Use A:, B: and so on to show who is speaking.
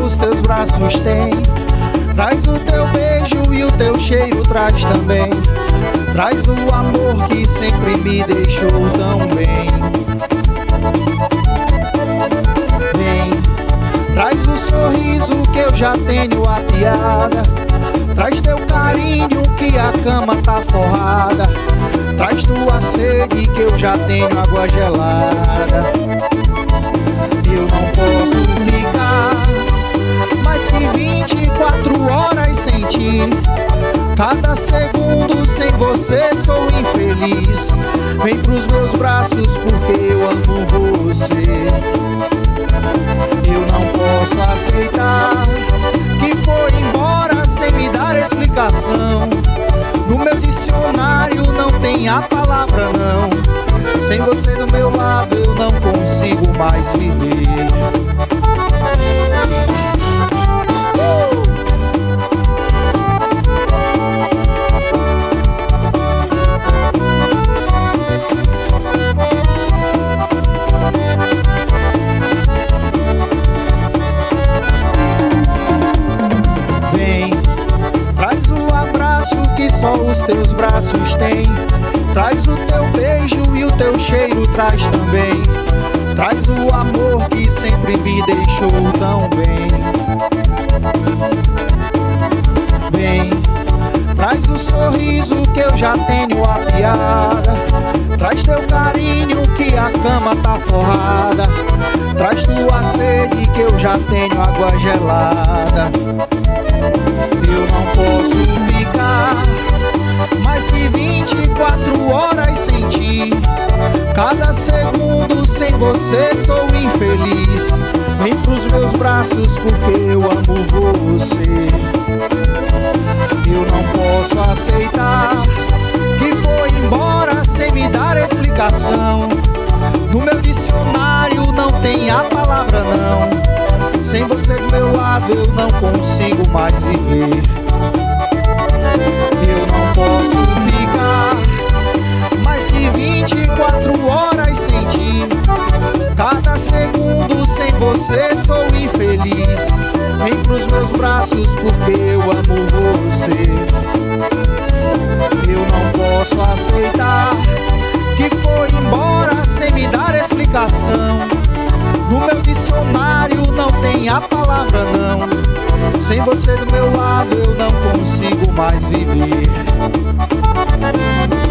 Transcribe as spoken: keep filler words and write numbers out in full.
A: os teus braços têm. Traz o teu beijo e o teu cheiro traz também. Traz o amor que sempre me deixou tão bem. Vem, traz o sorriso que eu já tenho a piada. Traz teu carinho que a cama tá forrada. Traz tua sede que eu já tenho água gelada. Eu não posso ficar mais que vinte e quatro horas sem ti. Cada segundo sem você sou infeliz. Vem pros meus braços porque eu amo você. Eu não posso aceitar que foi embora sem me dar explicação. No meu dicionário não tem a palavra não. Sem você do meu lado eu não consigo mais viver. Só os teus braços têm. Traz o teu beijo e o teu cheiro traz também. Traz o amor que sempre me deixou tão bem. Vem, traz o sorriso que eu já tenho a piada. Traz teu carinho que a cama tá forrada. Traz tua sede que eu já tenho água gelada. Eu não posso ficar mais que vinte e quatro horas sem ti. Cada segundo sem você sou infeliz. Vem pros meus braços porque eu amo você. Eu não posso aceitar que foi embora sem me dar explicação. No meu dicionário não tem a palavra não. Sem você do meu lado eu não consigo mais viver. Eu não posso ficar mais que vinte e quatro horas sem ti. Cada segundo sem você sou infeliz. Vem pros meus braços porque eu amo você. Eu não posso aceitar que foi embora sem me dar explicação. No meu dicionário não tem a palavra não. Sem você do meu lado eu não consigo mais viver.